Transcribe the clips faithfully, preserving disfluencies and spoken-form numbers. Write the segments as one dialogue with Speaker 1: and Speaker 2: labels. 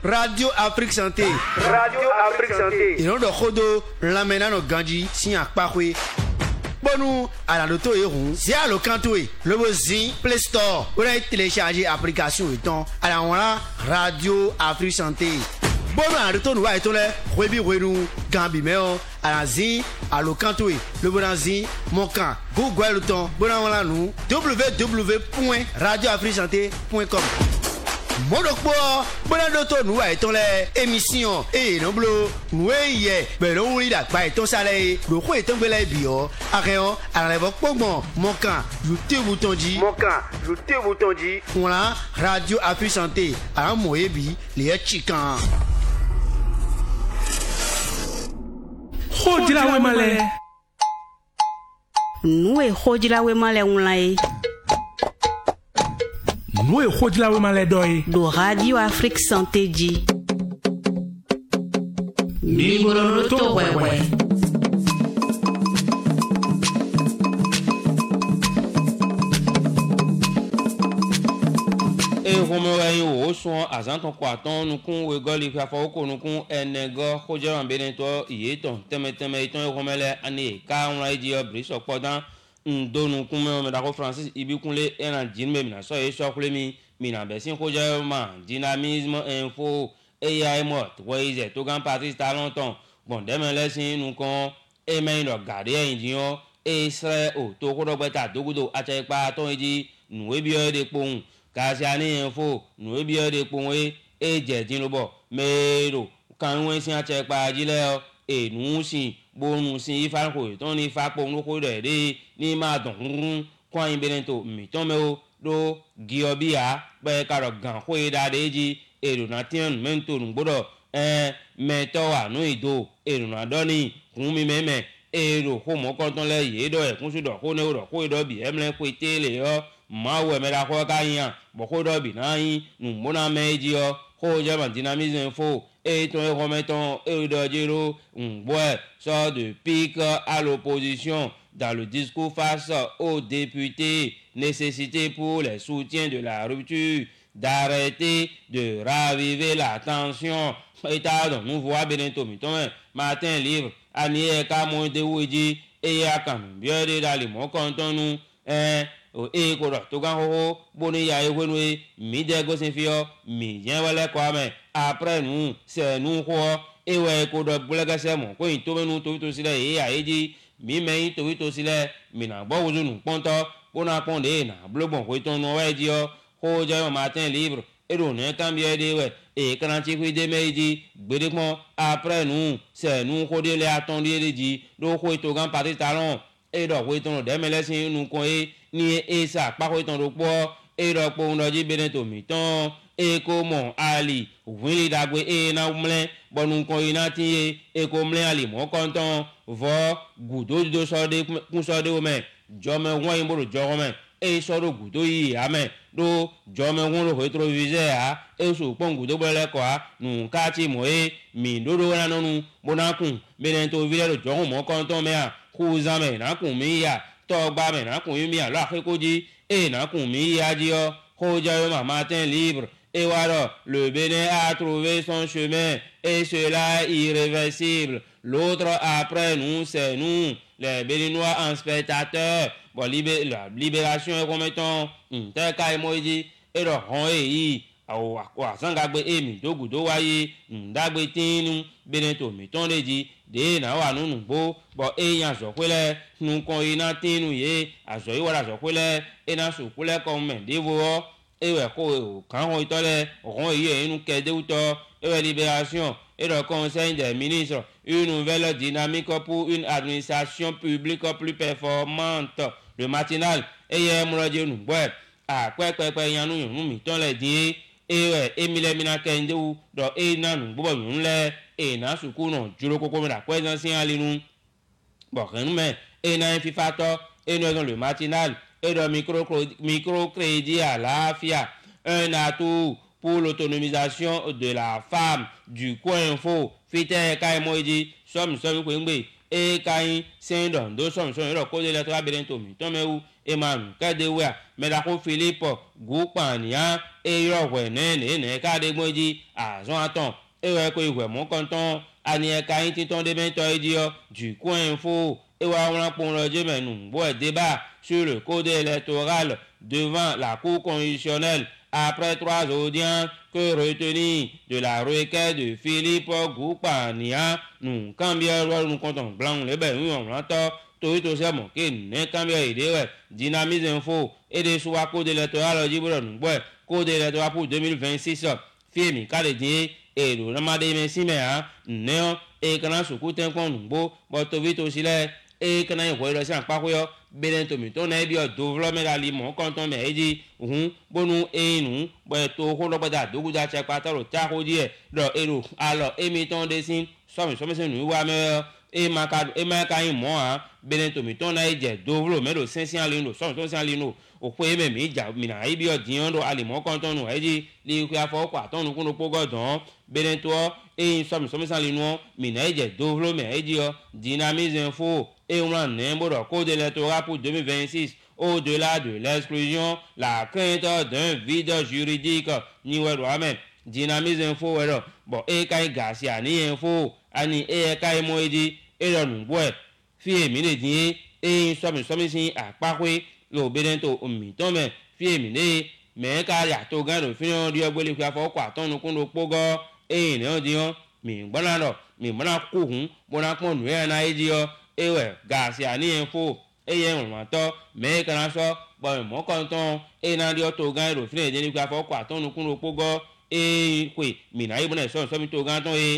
Speaker 1: Radio Afrique Santé.
Speaker 2: Radio Afrique Santé.
Speaker 1: Et non de Khodo, l'amena no ganji, si un parwe. Bonu, à la loto et rond, c'est à l'ocantoé. Le voisin, Play Store. Vous avez téléchargé l'application et ton. À la voilà, Radio Afrique Santé. Bonu, à la loto, nous avons les Rebi Renou, Gambi Meo, à la zi, à l'ocantoé. Le bonanzi, mon camp. Google le temps. Bonan nous, w w w point radio afrique santé point com. Monokpo, bonan doto nous a été l'émission et non blo, nous y ben non oui la pas ton salaire, le quoi est tombé les bio, à rien, à l'époque bon, mon camp, YouTube bouton dit,
Speaker 2: mon camp, YouTube bouton dit,
Speaker 1: voilà, Radio Afrique Santé, à un moyebi, les chickens.
Speaker 3: Hodila wemale.
Speaker 4: Nous et hodila wemale online.
Speaker 3: Nous et hodila wemale doi.
Speaker 4: Do Radio Afrique Santé dit.
Speaker 3: Libro to wewe.
Speaker 5: E romoi o so azanton kwaton nu kun we goli fa fa ko nu kun enego khoje wan benen to yeton teme teme iton e romele ani ka on ra di obri so podan ndo nu kun me da ko Francis ibi kunle eran jin me mina so e so kule mi mina be sin khoje ma dynamisme info A I mot wise to gan parti ta longtemps bon demain lesin nu kon e me no gade yin dion e sre o to ko do beta dogudo a che pa ton idi nu e bi o de pon Kasiani info, nous bien de points et jetting le bord. Mais quand on s'y achète pas d'île et nous si, bon nous si il faut que ton y fa pour nous coder ni madon, quand il benento, mi tomeo, do, giobia, ben car gan quoi d'adeji et nous n'attendons même tout nous bodo, hein, mais toi nous ido et nous n'adoni, qu'on mi même et le homo quand on l'a yedo et qu'on se doit qu'on est au doigt qu'on doit bien les couper les yo. Ma we me da ko ka yan bo ko do bi na yin nu mo na meji o ko je ma dynamisme info et ton remettant et de giro un bois sort de pique à l'opposition dans le discours face aux députés nécessité pour les soutiens de la rupture d'arrêter de raviver la tension état donc nous voit bientôt mi ton matin livre ani e ka mo de wuji e ya kan bien de dali mo konton nous eh e ko do to gan ho boni ya e wenwe mi de go sin fio mi yen wele ko ame après nous c'est nous ko e we ko do bulega se mo ko to menu to to sile e ya eji mi me to to sile mi na bo wuzu nu ponto bona ponde na blogbon ko to no we ji o ko je matin libre et on est cambié de we et quand tu fais des meiji gbede pon après nous c'est nous ko de les attendre de ji do ko to gan parti talon et do ko to de melesin nu ko e ni esa pa ko ton ropo e ro po ndo ji bene to mi ton e ko mo ali wili dagwe e na umle bonu ko ina ti e ko mle ali mo konton vo gudo do so de kun so de o me jo me won yin bo jo me e so ro gudo yi ame do jo me won ro retro vise a e so pon gudo bele ko a nu ka ti mo e mi do do na nu bona kun bene to vile ro jo mo konton me a ku za me na kun mi ya to gba me na kun mi ala ko ji e na kun mi ya ji o ko ja yo matin libre et voilà le Bénin a trouvé son chemin et cela est irréversible l'autre après nous c'est nous les Béninois en spectateurs bon libé, la libération est comme étant un tel cas emoji et le rond yi awo akwa sangagbe emi dogu do waye ndagbe tinu Bénin to mi ton de ji de na wa nunu bo bo eyan so pele nu kon ina tinu ye aso yi wala so pele ina so pele ko men de wo ewe ko kan ho itole ron yi inu kede uto ewe libération et le conseil des ministres une nouvelle dynamique pour une administration publique plus performante le matinal eye mroje nu bo a pe pe pe yanu yun mi ton le di ewe emile mina kende u do e na nu bo yun le e na suku no juro koko mi da presence sin alinu bo kan me e na fifa to et nous dans le matinal et le micro microcrédit à l'Afia un atout pour l'autonomisation de la femme du coin info fite kai moji som som kwengbe e kai sendon do som som ro ko de lettre bientôt mi to me ou emanu kadewa medako philippe gupania eyọ̀wẹ̀ nẹ́ẹ̀nẹ́ nẹ́ẹ̀kadégbòjì àzọ́n àtàn ewé ko ìwẹ̀ mú kọ́ńtàn àní ẹ̀ka yín títàn débẹ̀ntọ́ ìdíyọ jùkú info ewa wọn pọn lọ́jọ́ mẹ́nu bọ́ ẹ̀ débat sur le code électoral devant la cour constitutionnelle après trois audiences que retenir de la requête de Philippe Gupania nous cambions nous comptons blanc les belles nous on l'entend tout tout c'est bon que ne cambions idée ouais dynamise info et des sous à code électoral du bon nous ouais code électoral pour deux mille vingt-six film canadien et le ramadé merci mais hein non et quand on se coûte un con nous beau bon vite aussi là et quand on voit le sang pas quoi benen to mi to na bi o development ali mo kon ton me eji hun bonu e nu bo to ko lo pada dogu da che pa to ta ko die do ero alo e mi ton de sin so mi so mi se nu wa me e ma ka e ma ka yin mo a benen to mi to na eje development lo sin sin ali no so to sin ali no o ko e me mi ja mi na e bi o diyan do ali mo kon ton nu eji li ku afo ko aton nu kun po godon benen to e so mi so mi sin ali no mi na eje development eji o dynamisme info et on a un code électoral pour deux mille vingt-six. Au-delà de l'exclusion, la crainte d'un vide juridique, ni ouais, même dynamise info, bon, et quand il gasse, ni info, ani, et quand il m'a dit, et là, nous, ouais, fille, mine, dit, et somme, somme, ici, à Paris, le bédento, au mi-temps, mais, fille, mine, mais quand il y a tout gain de finir, Dieu, vous voulez faire quoi, tant nous, qu'on nous, pogo, et nous, disons, mais, bon, alors, mais, bon, à courant, bon, à qu'on nous, et à dire, ewe gasi ani info eye nwanto me kana so bo mo konton e na di oto gan ro fine de ni gba fo kwa ton nu kun opogo e kwe mi na ibo na so so mi to gan ton e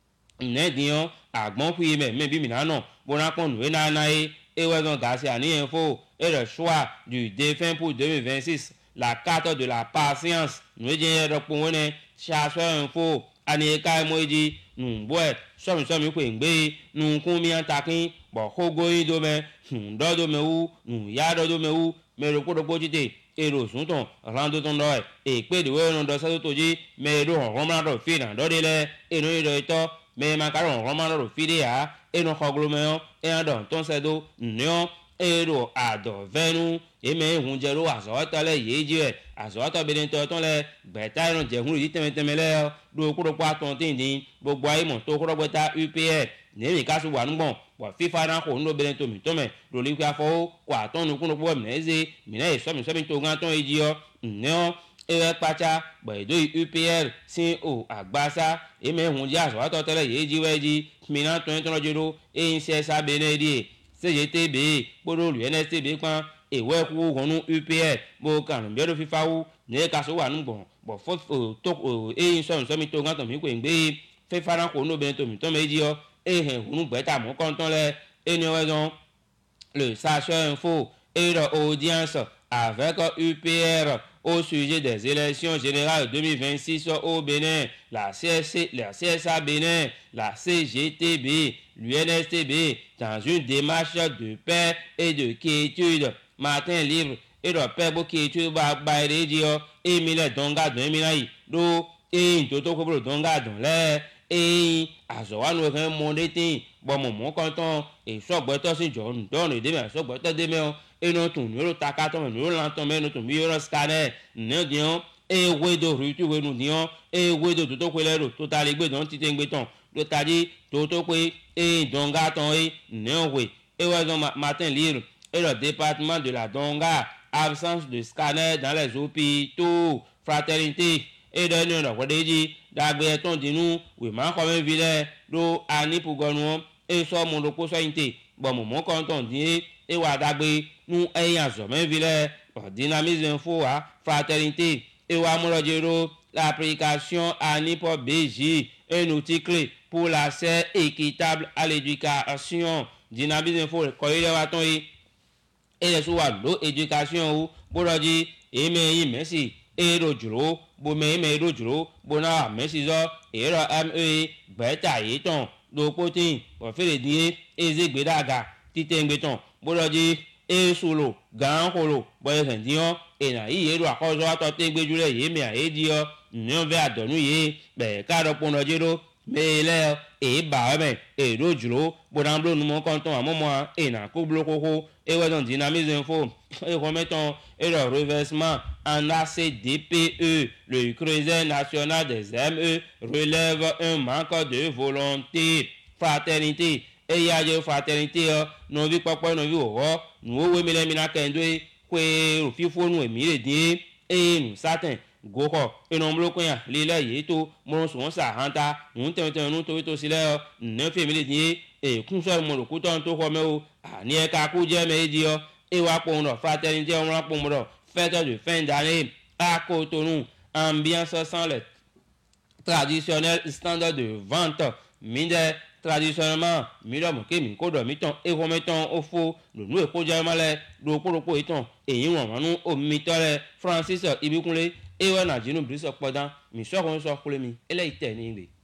Speaker 5: ne dion agbon fu me me bi mi na no bo na kon nu e na na e ewe gan gasi ani info et le choix du défunt pour deux mille vingt-six la carte de la patience nous je ro pon ne chercheur info ani ka moji nu boy so mi so mi kwe ngbe nu kun mi antakin bo kogo ido me ndo do me u nu ya do do me u me ro ko do jite ero sun ton rando ton do e pe de we no do sa to ji me ro ron ma do fi na do de le eno ido ito me ma ka ron ron ma do fi de ya eno koglo me o e ado ton se do nyo ero ado venu e me hun je ro aso tele ye ji e aso to bi to ton le beta ron je hun yi teme teme le do ko do pa ton tin din gbogbo ayi mo to ko do beta U P L ni mi ka su wa ngbon wa fifa na ko no belen to mi to me do li kwa fo kwa ton nu kunu po me ze mi na so mi so mi to gan ton eji o nno e pacha gbe do U P L sin o agbasa e me hun ja so to tele ye ji we ji mi na ton ton jero e se sa benedi C G T B gboro lu N S T B pan e we ku gonu U P L bo kan bi do fifa wu ni ka so wa ngbon bo fo to e so so mi to gan ton mi ko ngbe fifa na ko no belen to mi to me ji o et nous bêtons quand on les et nous raison le sacheur info et l'audience avec U P R au sujet des élections générales deux mille vingt-six au Bénin, la C S C, la C S A Bénin, la C G T B, l'U N S T B, dans une démarche de paix et de quiétude. Matin libre et le paix pour quiétude va bailler dire et mille donga de mille do et toto ko donga dans l'air et azowa no ren monde tin bo mo mo kan ton e so gbo to sin jo ndo no de me so gbo to de me o e no tun ni ro taka to me no lan ton me no tun bi ro scanner ne dion e we do ru tu we nu dion e we do to ko le ro to ta le gbe don ti te gbe ton do ta di to to pe e donga ton e ne we e we don matin lire et le département de la Donga absence de scanner dans les hôpitaux fraternité et de nous la kodiji dagbe ton dinu we ma ko me vile do ani pugonu e so mo lo ko so inte bo mo mo kon ton di e wa dagbe nu eyan so me vile dynamisme info a fraternité et wa mo lo jero l'application ani pour B J un outil clé pour l'accès équitable à l'éducation dynamisme info ko ile wa ton yi e so wa lo éducation ou boroji e me yin merci e ro juro bo me me ro juro bo na merci zo e ro me beta yi ton do potin o fere die ezegbe daga titengbe ton boroji e solo gan kolo bo e kan dion e na yi ro akozo ato tegbe jure yi me a e dio ni o ve adonu yi be ka ro pon rojero mele e ba me e do juro bodan blo nu mo kon ton amomo e na ko blo koko e we don dynamisme info e remettons et le reversement en A C D P E. Le Crédit national des M E relève un manque de volonté, fraternité. Et il y a une fraternité, nous vivons pas, nous vivons au nous avons mis les mina kendoué, que nous fifons nous émis les et nous satin. Goko, et non bloqué, les là, y est tout, mon son, ça, hanta, nous t'entendons, nous t'entendons, aussi là, neuf mille et qu'on soit mon couteau, tout comme eux, à n'y a qu'à coup de médio, et wa pour nos fraternité, on l'a pour nous, fête de fin d'année, à Cotonou, ambiance sans lettre. Traditionnel standard de vente, mine traditionnellement, midom ke mi kodo miton e remettons au faux, le nous ko jamale, do ko ko iton, e yin wa manu o mitole Francis Ibikunle, e wa na jinu briso podan, mi so kon so kule mi, ele ite ni ngbe.